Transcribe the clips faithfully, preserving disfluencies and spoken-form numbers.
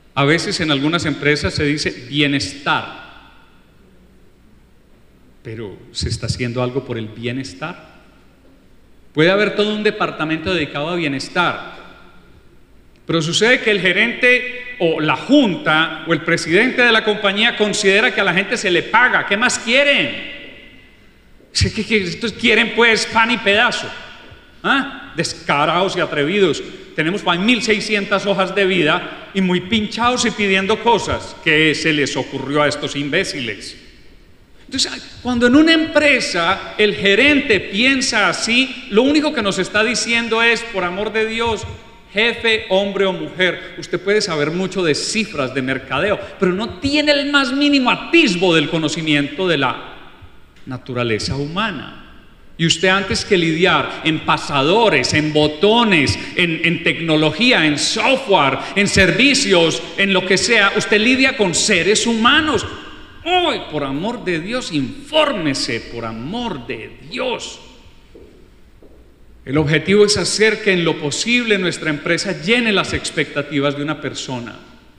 A veces en algunas empresas se dice bienestar, pero ¿se está haciendo algo por el bienestar? Puede haber todo un departamento dedicado a bienestar, pero sucede que el gerente o la junta o el presidente de la compañía considera que a la gente se le paga. ¿Qué más quieren? ¿Qué, qué, estos quieren pues pan y pedazo? ¿Ah? Descarados y atrevidos. Tenemos mil seiscientas hojas de vida y muy pinchados y pidiendo cosas. ¿Qué se les ocurrió a estos imbéciles? Entonces, cuando en una empresa el gerente piensa así, lo único que nos está diciendo es, por amor de Dios, jefe, hombre o mujer, usted puede saber mucho de cifras de mercadeo, pero no tiene el más mínimo atisbo del conocimiento de la naturaleza humana. Y usted, antes que lidiar en pasadores, en botones, en, en tecnología, en software, en servicios, en lo que sea, usted lidia con seres humanos. Hoy, por amor de Dios, infórmese, por amor de Dios. El objetivo es hacer que en lo posible nuestra empresa llene las expectativas de una persona.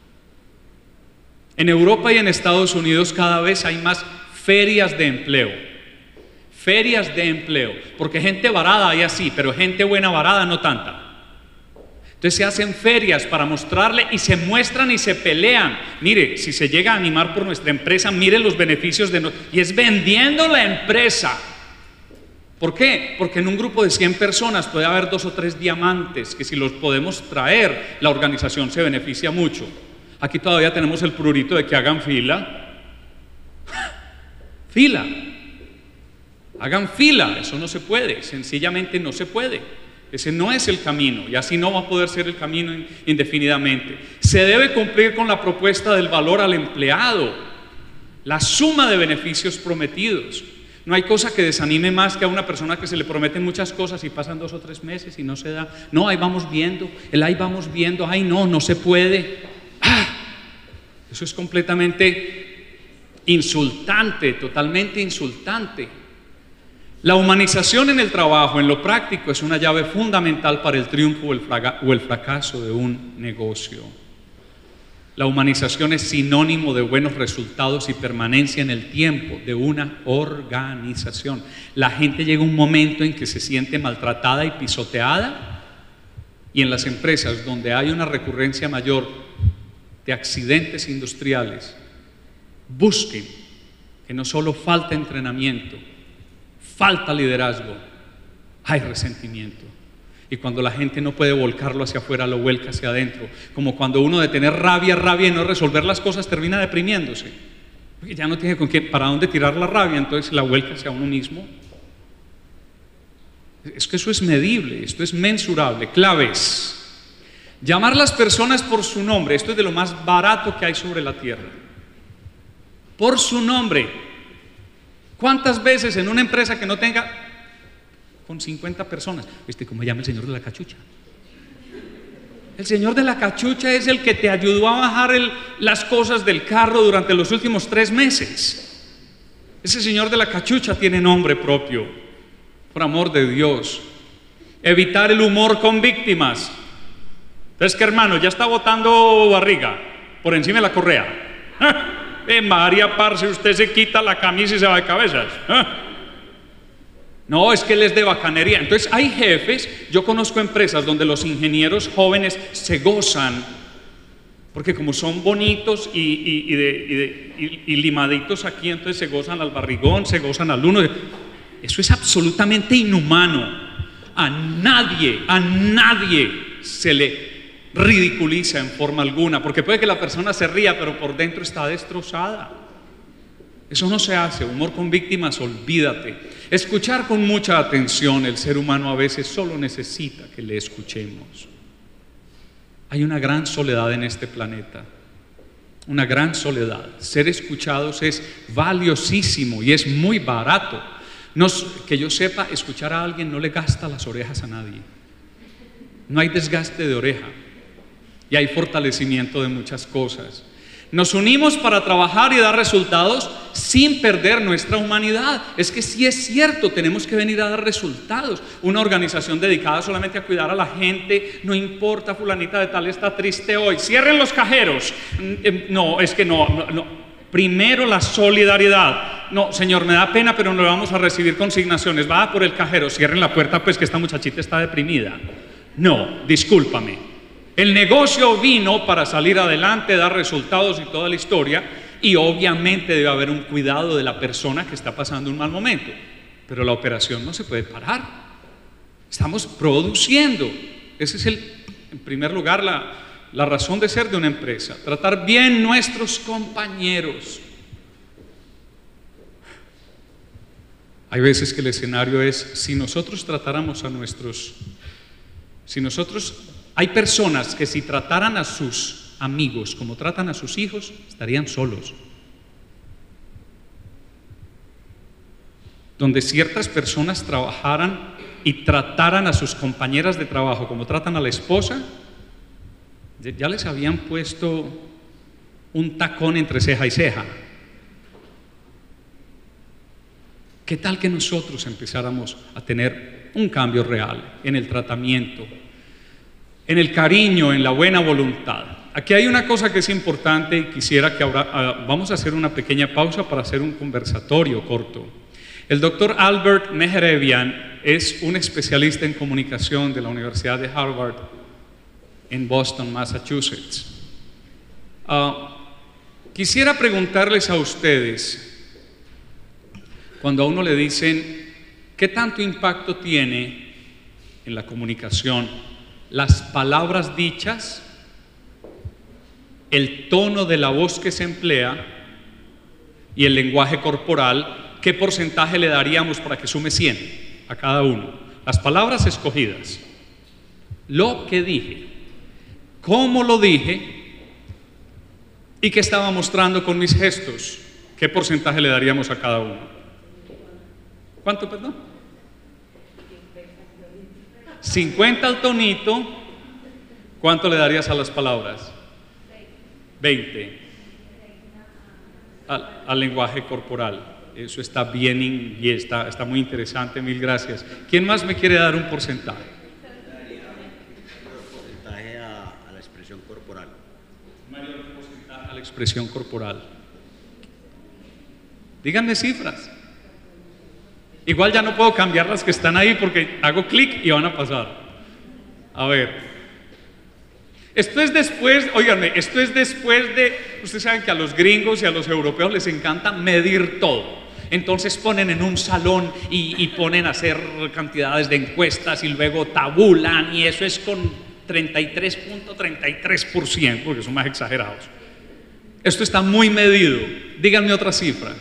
En Europa y en Estados Unidos cada vez hay más ferias de empleo. Ferias de empleo, porque gente varada hay así, pero gente buena varada no tanta. Entonces se hacen ferias para mostrarle y se muestran y se pelean. Mire, si se llega a animar por nuestra empresa, mire los beneficios de nosotros. Y es vendiendo la empresa. ¿Por qué? Porque en un grupo de cien personas puede haber dos o tres diamantes que si los podemos traer, la organización se beneficia mucho. Aquí todavía tenemos el prurito de que hagan fila. Fila. Hagan fila. Eso no se puede. Sencillamente no se puede. Ese no es el camino y así no va a poder ser el camino indefinidamente. Se debe cumplir con la propuesta del valor al empleado, la suma de beneficios prometidos. No hay cosa que desanime más que a una persona que se le prometen muchas cosas y pasan dos o tres meses y no se da. No, ahí vamos viendo, el ahí vamos viendo, ay no, no se puede. ¡Ah! Eso es completamente insultante, totalmente insultante. La humanización en el trabajo, en lo práctico, es una llave fundamental para el triunfo o el, fraga- o el fracaso de un negocio. La humanización es sinónimo de buenos resultados y permanencia en el tiempo de una organización. La gente llega a un momento en que se siente maltratada y pisoteada, y en las empresas donde hay una recurrencia mayor de accidentes industriales, busquen que no solo falta entrenamiento, falta liderazgo, hay resentimiento. Y cuando la gente no puede volcarlo hacia afuera, lo vuelca hacia adentro. Como cuando uno de tener rabia, rabia y no resolver las cosas termina deprimiéndose. Porque ya no tiene con qué, para dónde tirar la rabia, entonces la vuelca hacia uno mismo. Es que eso es medible, esto es mensurable. Claves. Llamar a las personas por su nombre. Esto es de lo más barato que hay sobre la tierra. Por su nombre. ¿Cuántas veces en una empresa que no tenga con cincuenta personas, ¿viste cómo llama el señor de la cachucha? El señor de la cachucha es el que te ayudó a bajar el, las cosas del carro durante los últimos tres meses. Ese señor de la cachucha tiene nombre propio, por amor de Dios. Evitar el humor con víctimas. Entonces, ¿qué hermano? Ya está botando barriga por encima de la correa. ¡Ah! Eh, María, parce, usted se quita la camisa y se va de cabezas. ¿Ah? No, es que él es de bacanería. Entonces hay jefes, yo conozco empresas donde los ingenieros jóvenes se gozan, porque como son bonitos y, y, y, de, y, de, y, y limaditos aquí, entonces se gozan al barrigón, se gozan al uno. Eso es absolutamente inhumano. A nadie, a nadie se le ridiculiza en forma alguna, porque puede que la persona se ría, pero por dentro está destrozada. Eso no se hace. Humor con víctimas, olvídate. Escuchar con mucha atención. El ser humano a veces solo necesita que le escuchemos. Hay una gran soledad en este planeta, una gran soledad. Ser escuchados es valiosísimo y es muy barato. Nos, que yo sepa, escuchar a alguien no le gasta las orejas a nadie. No hay desgaste de oreja y hay fortalecimiento de muchas cosas. Nos unimos para trabajar y dar resultados sin perder nuestra humanidad. Es que sí es cierto, tenemos que venir a dar resultados. Una organización dedicada solamente a cuidar a la gente, no importa, fulanita de tal está triste hoy, cierren los cajeros. No, es que no, no, no. Primero la solidaridad. No, señor, me da pena, pero no le vamos a recibir consignaciones. Va por el cajero, cierren la puerta, pues que esta muchachita está deprimida. No, discúlpame. El negocio vino para salir adelante, dar resultados y toda la historia, y obviamente debe haber un cuidado de la persona que está pasando un mal momento, pero la operación no se puede parar. Estamos produciendo. Ese es el, en primer lugar, la, la razón de ser de una empresa, tratar bien nuestros compañeros. Hay veces que el escenario es, si nosotros tratáramos a nuestros, si nosotros Hay personas que si trataran a sus amigos como tratan a sus hijos, estarían solos. Donde ciertas personas trabajaran y trataran a sus compañeras de trabajo como tratan a la esposa, ya les habían puesto un tacón entre ceja y ceja. ¿Qué tal que nosotros empezáramos a tener un cambio real en el tratamiento, en el cariño, en la buena voluntad? Aquí hay una cosa que es importante y quisiera que ahora uh, vamos a hacer una pequeña pausa para hacer un conversatorio corto. El doctor Albert Meherebian es un especialista en comunicación de la Universidad de Harvard en Boston, Massachusetts. Uh, quisiera preguntarles a ustedes, cuando a uno le dicen ¿qué tanto impacto tiene en la comunicación las palabras dichas, el tono de la voz que se emplea y el lenguaje corporal? ¿Qué porcentaje le daríamos para que sume cien a cada uno? Las palabras escogidas, lo que dije, cómo lo dije y qué estaba mostrando con mis gestos. ¿Qué porcentaje le daríamos a cada uno? ¿Cuánto, perdón? cincuenta al tonito. ¿Cuánto le darías a las palabras? veinte. Al, al lenguaje corporal. Eso está bien y está, está muy interesante, mil gracias. ¿Quién más me quiere dar un porcentaje? Porcentaje a, a la expresión corporal. Mayor porcentaje a la expresión corporal. Díganme cifras. Igual ya no puedo cambiar las que están ahí porque hago clic y van a pasar. A ver. Esto es después, óiganme, esto es después de, ustedes saben que a los gringos y a los europeos les encanta medir todo. Entonces ponen en un salón y, y ponen a hacer cantidades de encuestas y luego tabulan, y eso es con treinta y tres punto treinta y tres por ciento, porque son más exagerados. Esto está muy medido. Díganme otra cifra.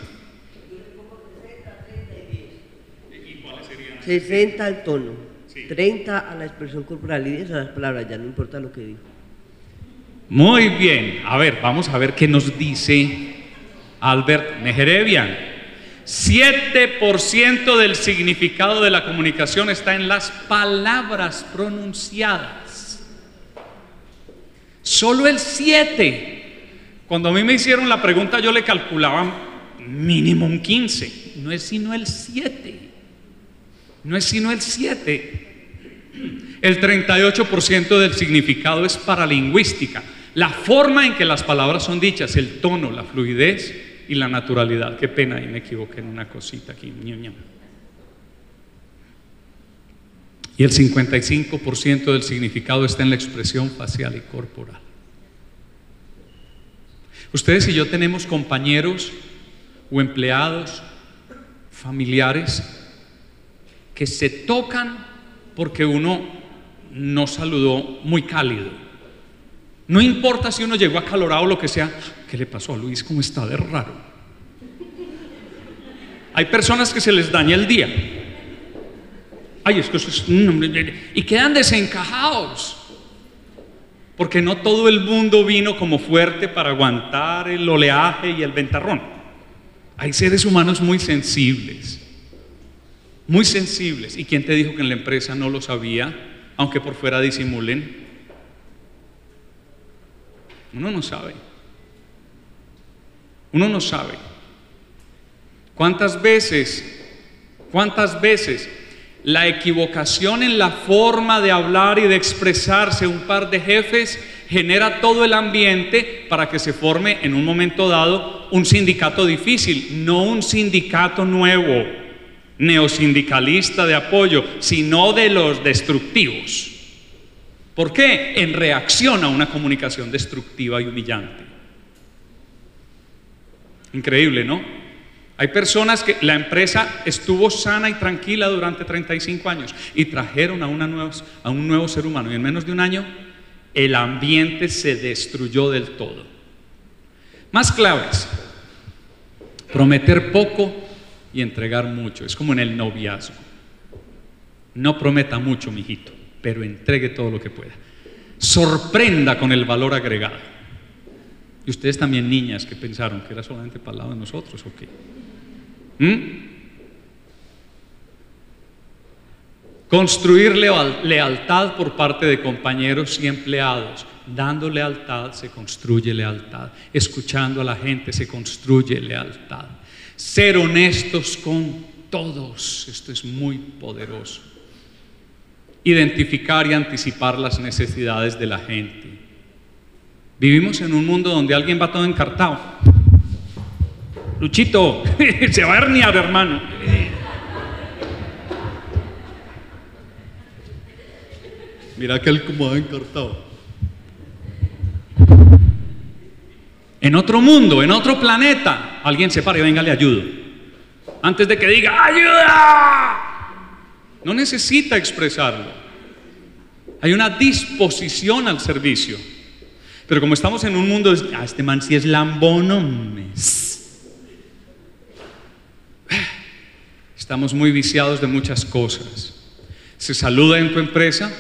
sesenta al tono, sí. treinta a la expresión corporal y diez a las palabras, ya no importa lo que digo. Muy bien, a ver, vamos a ver qué nos dice Albert Meherebian. siete por ciento del significado de la comunicación está en las palabras pronunciadas. Solo el siete. Cuando a mí me hicieron la pregunta yo le calculaba mínimo un quince. No es sino el siete. No es sino el siete. El treinta y ocho por ciento del significado es paralingüística. La forma en que las palabras son dichas, el tono, la fluidez y la naturalidad. Qué pena, ahí me equivoqué en una cosita aquí. Y el cincuenta y cinco por ciento del significado está en la expresión facial y corporal. Ustedes y yo tenemos compañeros o empleados, familiares, que se tocan porque uno no saludó muy cálido. No importa si uno llegó acalorado o lo que sea. ¿Qué le pasó a Luis? ¿Cómo está de raro? Hay personas que se les daña el día. Ay, es que eso es... Y quedan desencajados. Porque no todo el mundo vino como fuerte para aguantar el oleaje y el ventarrón. Hay seres humanos muy sensibles. Muy sensibles. ¿Y quién te dijo que en la empresa no lo sabía, aunque por fuera disimulen? Uno no sabe. Uno no sabe. ¿Cuántas veces, cuántas veces la equivocación en la forma de hablar y de expresarse un par de jefes genera todo el ambiente para que se forme en un momento dado un sindicato difícil, no un sindicato nuevo, neosindicalista de apoyo, sino de los destructivos? ¿Por qué? En reacción a una comunicación destructiva y humillante. Increíble, ¿no? Hay personas que la empresa estuvo sana y tranquila durante treinta y cinco años y trajeron a, una nueva, a un nuevo ser humano, y en menos de un año el ambiente se destruyó del todo. Más claves: prometer poco y entregar mucho. Es como en el noviazgo. No prometa mucho, mijito, pero entregue todo lo que pueda. Sorprenda con el valor agregado. Y ustedes también, niñas, que pensaron que era solamente para el lado de nosotros, ¿o qué? ¿Mm? Construir leal, lealtad por parte de compañeros y empleados. Dando lealtad se construye lealtad. Escuchando a la gente se construye lealtad. Ser honestos con todos. Esto es muy poderoso. Identificar y anticipar las necesidades de la gente. Vivimos en un mundo donde alguien va todo encartado. Luchito, se va a herniar, hermano. Mira que él como va encartado. En otro mundo, en otro planeta, alguien se para y venga, le ayudo. Antes de que diga ¡ayuda! No necesita expresarlo. Hay una disposición al servicio. Pero como estamos en un mundo, ah, este man sí es lambonones. Estamos muy viciados de muchas cosas. Se saluda en tu empresa.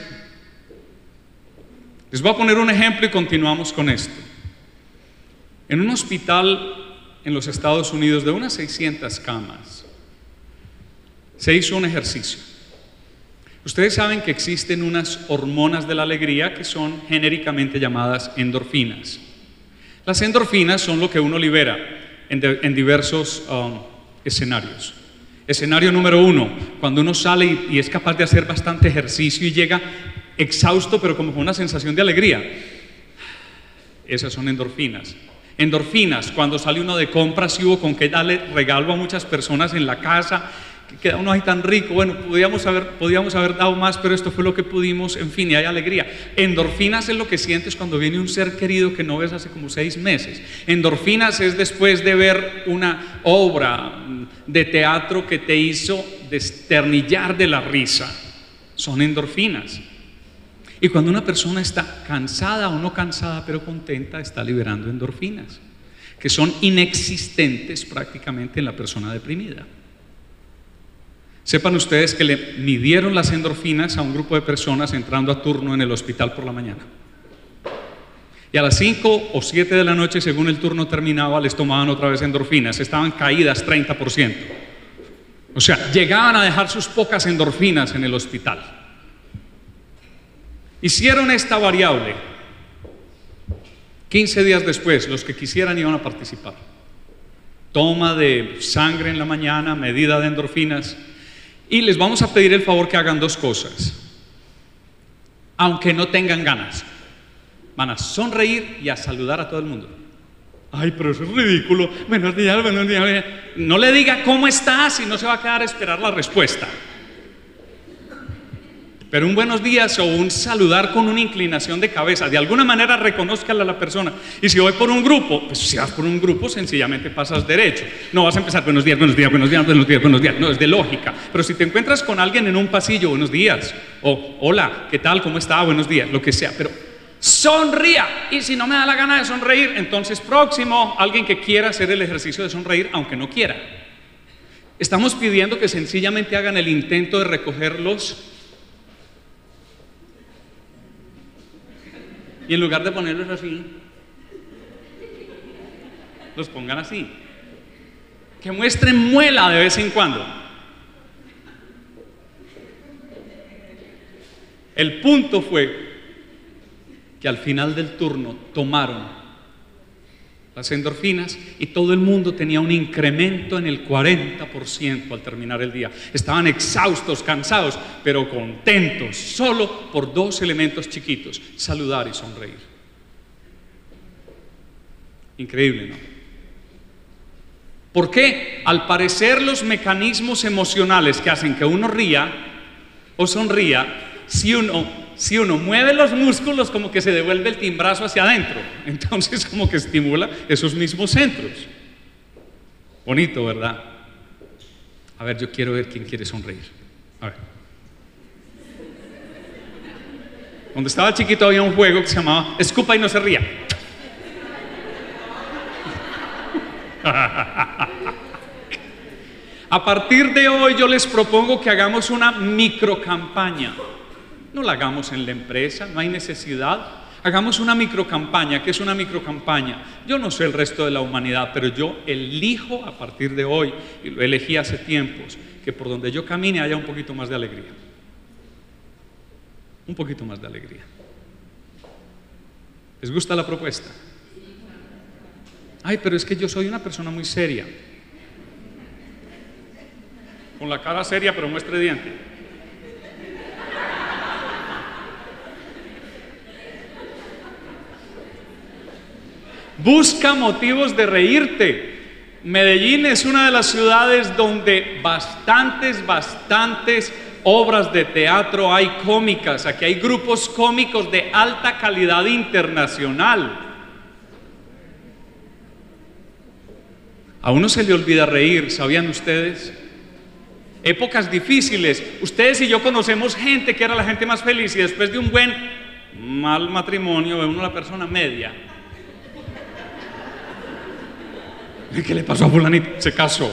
Les voy a poner un ejemplo y continuamos con esto. En un hospital en los Estados Unidos de unas seiscientas camas, se hizo un ejercicio. Ustedes saben que existen unas hormonas de la alegría que son genéricamente llamadas endorfinas. Las endorfinas son lo que uno libera en, de, en diversos um, escenarios. Escenario número uno, cuando uno sale y, y es capaz de hacer bastante ejercicio y llega exhausto pero como con una sensación de alegría. Esas son endorfinas. Endorfinas, cuando sale uno de compras y hubo con que darle regalo a muchas personas en la casa, que queda uno ahí tan rico, bueno, podíamos haber, podíamos haber dado más, pero esto fue lo que pudimos, en fin, y hay alegría. Endorfinas es lo que sientes cuando viene un ser querido que no ves hace como seis meses. Endorfinas es después de ver una obra de teatro que te hizo desternillar de la risa. Son endorfinas. Y cuando una persona está cansada o no cansada, pero contenta, está liberando endorfinas, que son inexistentes prácticamente en la persona deprimida. Sepan ustedes que le midieron las endorfinas a un grupo de personas entrando a turno en el hospital por la mañana. Y a las cinco o siete de la noche, según el turno terminaba, les tomaban otra vez endorfinas. Estaban caídas treinta por ciento. O sea, llegaban a dejar sus pocas endorfinas en el hospital. Hicieron esta variable. quince días después, los que quisieran iban a participar. Toma de sangre en la mañana, medida de endorfinas. Y les vamos a pedir el favor que hagan dos cosas. Aunque no tengan ganas, van a sonreír y a saludar a todo el mundo. Ay, pero eso es ridículo. Buenos días, buenos días. No le diga cómo estás y no se va a quedar a esperar la respuesta. Pero un buenos días o un saludar con una inclinación de cabeza, de alguna manera reconózcala a la persona. Y si voy por un grupo, pues si vas por un grupo sencillamente pasas derecho. No vas a empezar buenos días, buenos días, buenos días, buenos días, buenos días. No, es de lógica. Pero si te encuentras con alguien en un pasillo, buenos días, o hola, ¿qué tal? ¿Cómo está? Buenos días, lo que sea. Pero sonría. Y si no me da la gana de sonreír, entonces próximo, alguien que quiera hacer el ejercicio de sonreír, aunque no quiera. Estamos pidiendo que sencillamente hagan el intento de recogerlos. Y en lugar de ponerlos así, los pongan así. Que muestren muela de vez en cuando. El punto fue que al final del turno tomaron las endorfinas, y todo el mundo tenía un incremento en el cuarenta por ciento al terminar el día. Estaban exhaustos, cansados, pero contentos, solo por dos elementos chiquitos: saludar y sonreír. Increíble, ¿no? ¿Por qué? Al parecer los mecanismos emocionales que hacen que uno ría o sonría, si uno Si uno mueve los músculos, como que se devuelve el timbrazo hacia adentro. Entonces como que estimula esos mismos centros. Bonito, ¿verdad? A ver, yo quiero ver quién quiere sonreír. A ver. Cuando estaba chiquito había un juego que se llamaba escupa y no se ría. A partir de hoy yo les propongo que hagamos una microcampaña. No la hagamos en la empresa, no hay necesidad. Hagamos una microcampaña. ¿Qué es una microcampaña? Yo no sé el resto de la humanidad, pero yo elijo a partir de hoy, y lo elegí hace tiempos, que por donde yo camine haya un poquito más de alegría. Un poquito más de alegría. ¿Les gusta la propuesta? Ay, pero es que yo soy una persona muy seria. Con la cara seria, pero muestre diente. Busca motivos de reírte. Medellín es una de las ciudades donde bastantes, bastantes obras de teatro hay cómicas. Aquí hay grupos cómicos de alta calidad internacional. A uno se le olvida reír, ¿sabían ustedes? Épocas difíciles. Ustedes y yo conocemos gente que era la gente más feliz, y después de un buen mal matrimonio ve uno la persona media. ¿Qué le pasó a fulanito? Se casó.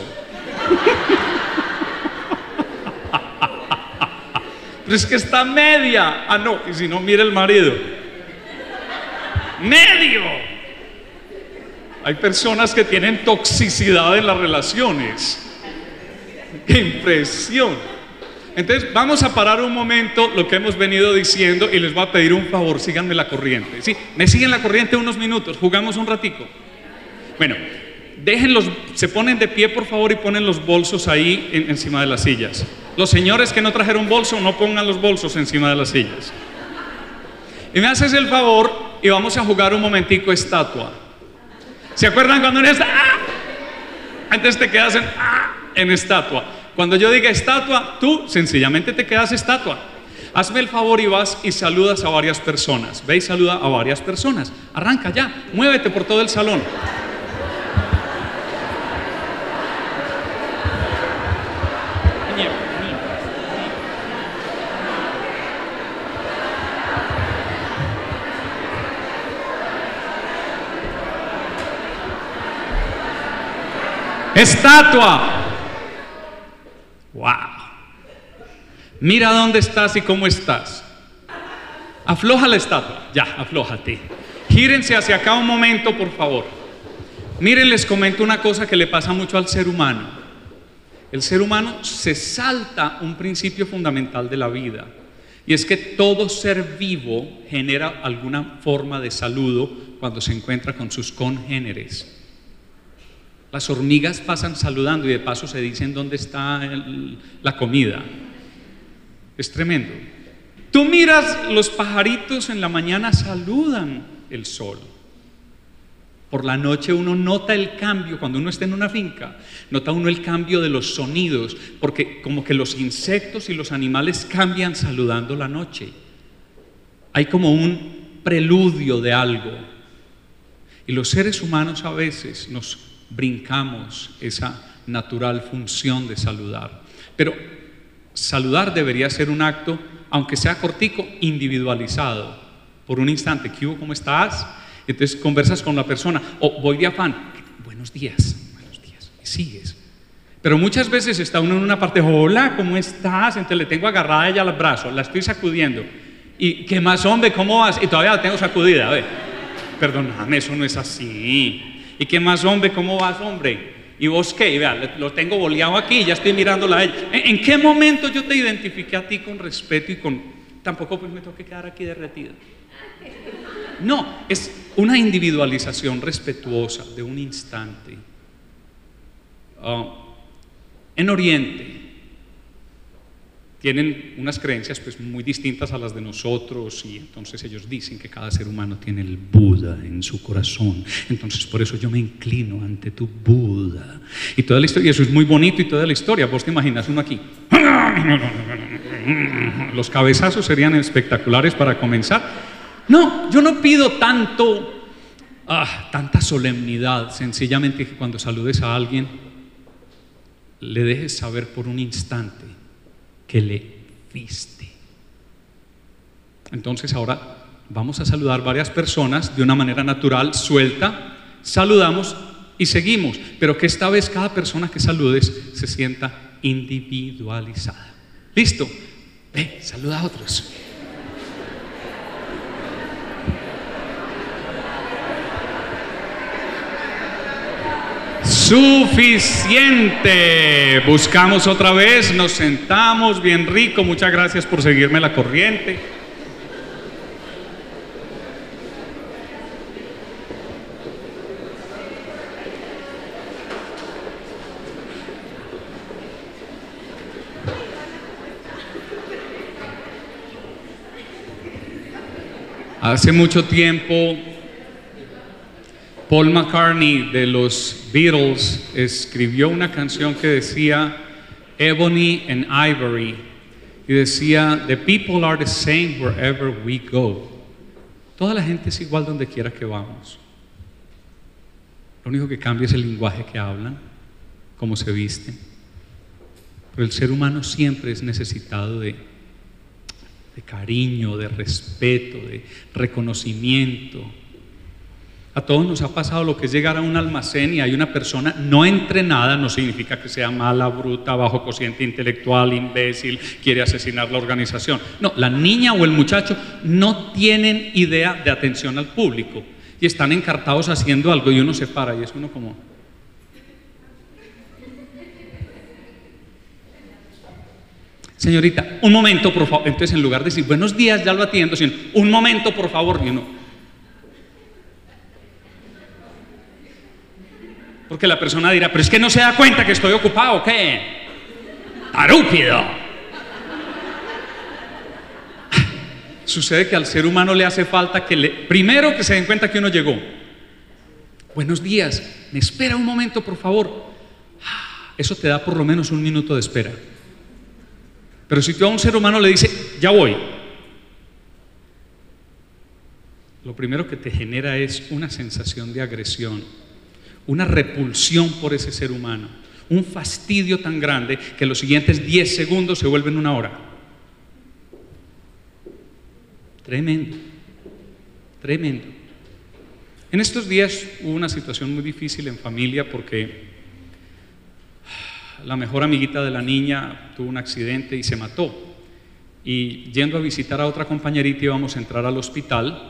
Pero es que está media. Ah, no, y si no, mira el marido. ¡Medio! Hay personas que tienen toxicidad en las relaciones. ¡Qué impresión! Entonces vamos a parar un momento lo que hemos venido diciendo y les voy a pedir un favor: síganme la corriente. ¿Sí? Me siguen la corriente unos minutos, jugamos un ratico. Bueno, déjenlos, se ponen de pie por favor y ponen los bolsos ahí en, encima de las sillas. Los señores que no trajeron bolso, no pongan los bolsos encima de las sillas. Y me haces el favor y vamos a jugar un momentico estatua. ¿Se acuerdan cuando uno está ¡ah! Antes te quedas en, ¡ah! en estatua. Cuando yo diga estatua, tú sencillamente te quedas estatua. Hazme el favor y vas y saludas a varias personas. Ve y saluda a varias personas. Arranca ya, muévete por todo el salón. Estatua. Wow. Mira dónde estás y cómo estás. Afloja la estatua. Ya, aflójate. Gírense hacia acá un momento, por favor. Miren, les comento una cosa que le pasa mucho al ser humano. El ser humano se salta un principio fundamental de la vida, y es que todo ser vivo genera alguna forma de saludo cuando se encuentra con sus congéneres. Las hormigas pasan saludando y de paso se dicen dónde está el, la comida. Es tremendo. Tú miras, los pajaritos en la mañana saludan el sol. Por la noche uno nota el cambio, cuando uno está en una finca, nota uno el cambio de los sonidos, porque como que los insectos y los animales cambian saludando la noche. Hay como un preludio de algo. Y los seres humanos a veces nos brincamos esa natural función de saludar. Pero saludar debería ser un acto, aunque sea cortico, individualizado. Por un instante, ¿qué hubo? ¿Cómo estás? Entonces conversas con la persona, o voy de afán, buenos días, buenos días, y sigues. Pero muchas veces está uno en una parte, hola, ¿cómo estás? Entonces le tengo agarrada ella al brazo, la estoy sacudiendo. ¿Y qué más, hombre? ¿Cómo vas? Y todavía la tengo sacudida. A ver, perdóname, eso no es así. ¿Y qué más, hombre? ¿Cómo vas, hombre? ¿Y vos qué? Y vea, lo tengo boleado aquí, ya estoy mirándola a ella. ¿En, ¿En qué momento yo te identifiqué a ti con respeto y con... Tampoco pues me tengo que quedar aquí derretido? No, es una individualización respetuosa de un instante. Uh, en Oriente tienen unas creencias pues muy distintas a las de nosotros, y entonces ellos dicen que cada ser humano tiene el Buda en su corazón, entonces por eso yo me inclino ante tu Buda, y toda la historia, y eso es muy bonito, y toda la historia, vos te imaginas uno aquí, los cabezazos serían espectaculares para comenzar. No, yo no pido tanto, ah, tanta solemnidad, sencillamente que cuando saludes a alguien le dejes saber por un instante que le viste. Entonces ahora vamos a saludar varias personas de una manera natural, suelta, saludamos y seguimos, pero que esta vez cada persona que saludes se sienta individualizada. ¿Listo? Ve, saluda a otros. Suficiente. Buscamos otra vez, nos sentamos bien rico. Muchas gracias por seguirme la corriente. Hace mucho tiempo Paul McCartney de los Beatles escribió una canción que decía Ebony and Ivory, y decía The people are the same wherever we go. Toda la gente es igual donde quiera que vamos. Lo único que cambia es el lenguaje que hablan, cómo se visten. Pero el ser humano siempre es necesitado de, de cariño, de respeto, de reconocimiento. A todos nos ha pasado lo que es llegar a un almacén y hay una persona no entrenada, no significa que sea mala, bruta, bajo cociente intelectual, imbécil, quiere asesinar la organización. No, la niña o el muchacho no tienen idea de atención al público y están encartados haciendo algo y uno se para y es uno como... Señorita, un momento por favor. Entonces en lugar de decir buenos días ya lo atiendo, sino un momento por favor, y uno... Porque la persona dirá, pero es que no se da cuenta que estoy ocupado, ¿qué? ¡Tarúpido! Sucede que al ser humano le hace falta que le, primero que se den cuenta que uno llegó. Buenos días, me espera un momento por favor. Eso te da por lo menos un minuto de espera. Pero si tú a un ser humano le dices, ya voy, lo primero que te genera es una sensación de agresión, una repulsión por ese ser humano, un fastidio tan grande que los siguientes diez segundos se vuelven una hora. Tremendo, tremendo. En estos días hubo una situación muy difícil en familia porque la mejor amiguita de la niña tuvo un accidente y se mató. Y yendo a visitar a otra compañerita íbamos a entrar al hospital.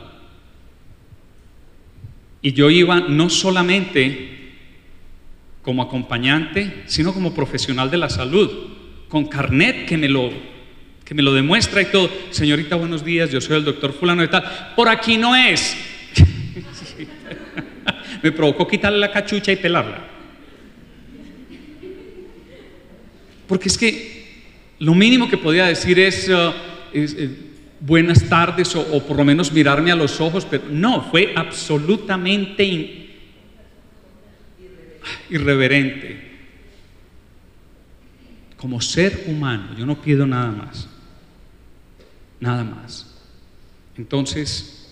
Y yo iba no solamente como acompañante, sino como profesional de la salud, con carnet que me lo, que me lo demuestra y todo. Señorita, buenos días, yo soy el doctor fulano de tal. Por aquí no es. Me provocó quitarle la cachucha y pelarla. Porque es que lo mínimo que podía decir es... Uh, es uh, buenas tardes o, o por lo menos mirarme a los ojos, pero no, fue absolutamente in, irreverente. Como ser humano, yo no pido nada más, nada más. Entonces,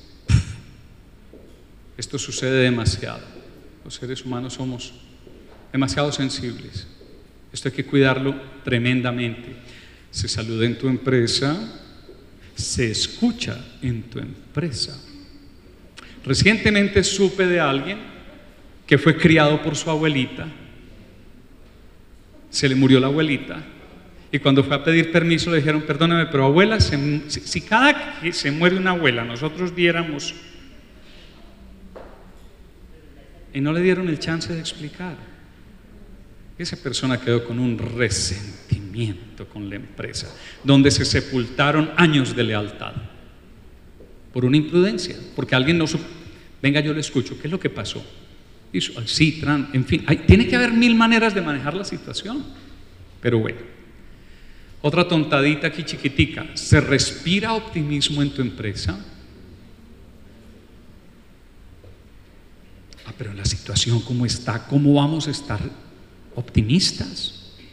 esto sucede demasiado. Los seres humanos somos demasiado sensibles. Esto hay que cuidarlo tremendamente. Se saluda en tu empresa, se escucha en tu empresa. Recientemente supe de alguien que fue criado por su abuelita, se le murió la abuelita y cuando fue a pedir permiso le dijeron, perdóname, pero abuela, se, si, si cada que se muere una abuela nosotros diéramos, y no le dieron el chance de explicar. Esa persona quedó con un resentimiento con la empresa, donde se sepultaron años de lealtad por una imprudencia, porque alguien no supo. Venga, yo le escucho, ¿qué es lo que pasó? Hizo, sí, tran, en fin, hay, tiene que haber mil maneras de manejar la situación. Pero bueno, otra tontadita aquí chiquitica. ¿Se respira optimismo en tu empresa? Ah, pero en la situación como está, ¿cómo vamos a estar optimistas?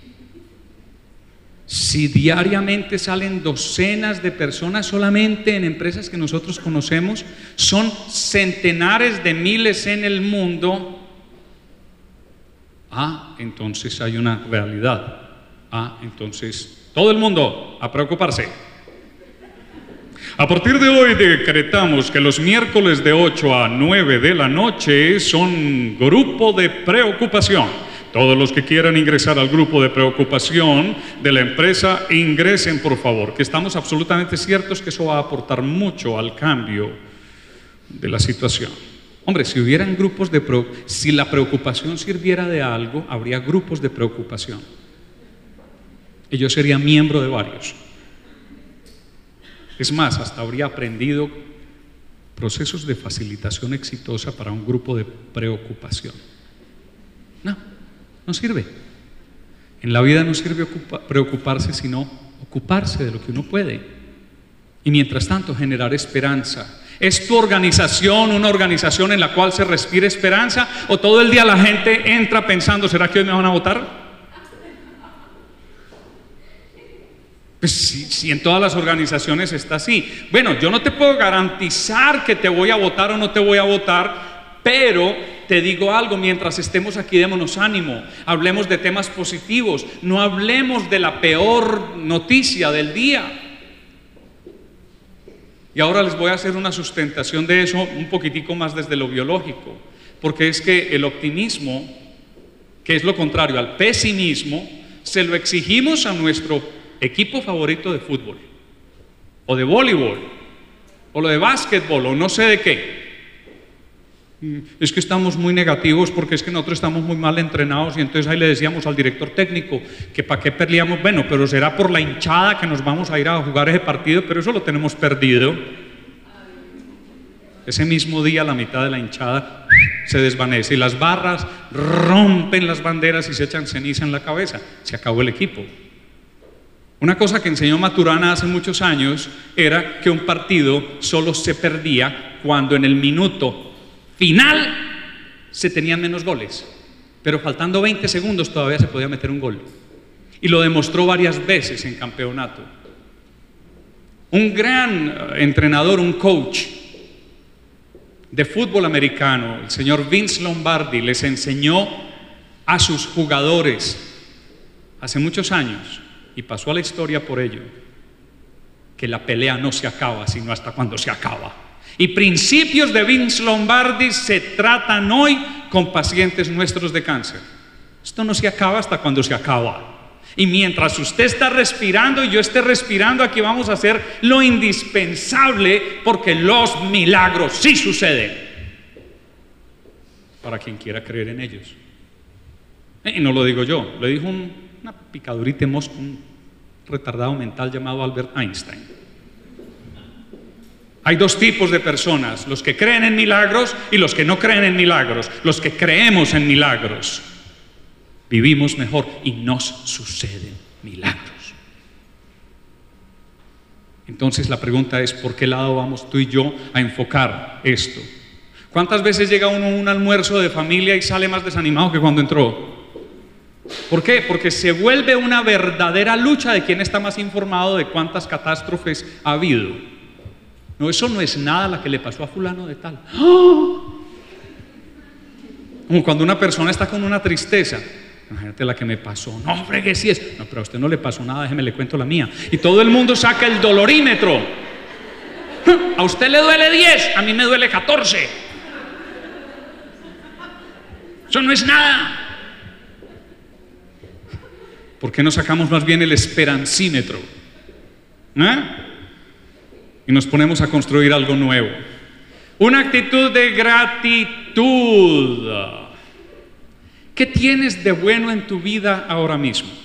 Si diariamente salen docenas de personas solamente en empresas que nosotros conocemos, son centenares de miles en el mundo. Ah, entonces hay una realidad. Ah, entonces todo el mundo a preocuparse. A partir de hoy decretamos que los miércoles de ocho a nueve de la noche son grupo de preocupación. Todos los que quieran ingresar al grupo de preocupación de la empresa, ingresen por favor, que estamos absolutamente ciertos que eso va a aportar mucho al cambio de la situación. Hombre, si hubieran grupos de preocupación, si la preocupación sirviera de algo, habría grupos de preocupación. Y yo sería miembro de varios. Es más, hasta habría aprendido procesos de facilitación exitosa para un grupo de preocupación. No, no sirve. En la vida no sirve ocupa, preocuparse, sino ocuparse de lo que uno puede. Y mientras tanto generar esperanza. ¿Es tu organización una organización en la cual se respira esperanza? ¿O todo el día la gente entra pensando, ¿será que hoy me van a votar? Pues si, si en todas las organizaciones está así. Bueno, yo no te puedo garantizar que te voy a votar o no te voy a votar, pero te digo algo, mientras estemos aquí démonos ánimo, hablemos de temas positivos, no hablemos de la peor noticia del día. Y ahora les voy a hacer una sustentación de eso un poquitico más desde lo biológico, porque es que el optimismo, que es lo contrario al pesimismo, se lo exigimos a nuestro equipo favorito de fútbol, o de voleibol, o lo de básquetbol, o no sé de qué. Es que estamos muy negativos porque es que nosotros estamos muy mal entrenados y entonces ahí le decíamos al director técnico que para qué peleamos. Bueno, pero será por la hinchada que nos vamos a ir a jugar ese partido, pero eso lo tenemos perdido. Ese mismo día la mitad de la hinchada se desvanece y las barras rompen las banderas y se echan ceniza en la cabeza. Se acabó el equipo. Una cosa que enseñó Maturana hace muchos años era que un partido solo se perdía cuando en el minuto final se tenían menos goles, pero faltando veinte segundos todavía se podía meter un gol, y lo demostró varias veces en campeonato. Un gran entrenador, un coach de fútbol americano, el señor Vince Lombardi, les enseñó a sus jugadores hace muchos años, y pasó a la historia por ello, que la pelea no se acaba sino hasta cuando se acaba. Y principios de Vince Lombardi se tratan hoy con pacientes nuestros de cáncer. Esto no se acaba hasta cuando se acaba. Y mientras usted está respirando y yo esté respirando, aquí vamos a hacer lo indispensable, porque los milagros sí suceden para quien quiera creer en ellos. Y no lo digo yo, lo dijo un, una picadurita de mosca, un retardado mental llamado Albert Einstein. Hay dos tipos de personas, los que creen en milagros y los que no creen en milagros. Los que creemos en milagros vivimos mejor y nos suceden milagros. Entonces la pregunta es, ¿por qué lado vamos tú y yo a enfocar esto? ¿Cuántas veces llega uno a un almuerzo de familia y sale más desanimado que cuando entró? ¿Por qué? Porque se vuelve una verdadera lucha de quién está más informado de cuántas catástrofes ha habido. No, eso no es nada la que le pasó a fulano de tal. ¡Oh! Como cuando una persona está con una tristeza. Imagínate la que me pasó. No, fregue, si es. No, pero a usted no le pasó nada, déjeme le cuento la mía. Y todo el mundo saca el dolorímetro. A usted le duele diez, a mí me duele catorce. Eso no es nada. ¿Por qué no sacamos más bien el esperancímetro? ¿Eh? Y nos ponemos a construir algo nuevo. Una actitud de gratitud. ¿Qué tienes de bueno en tu vida ahora mismo?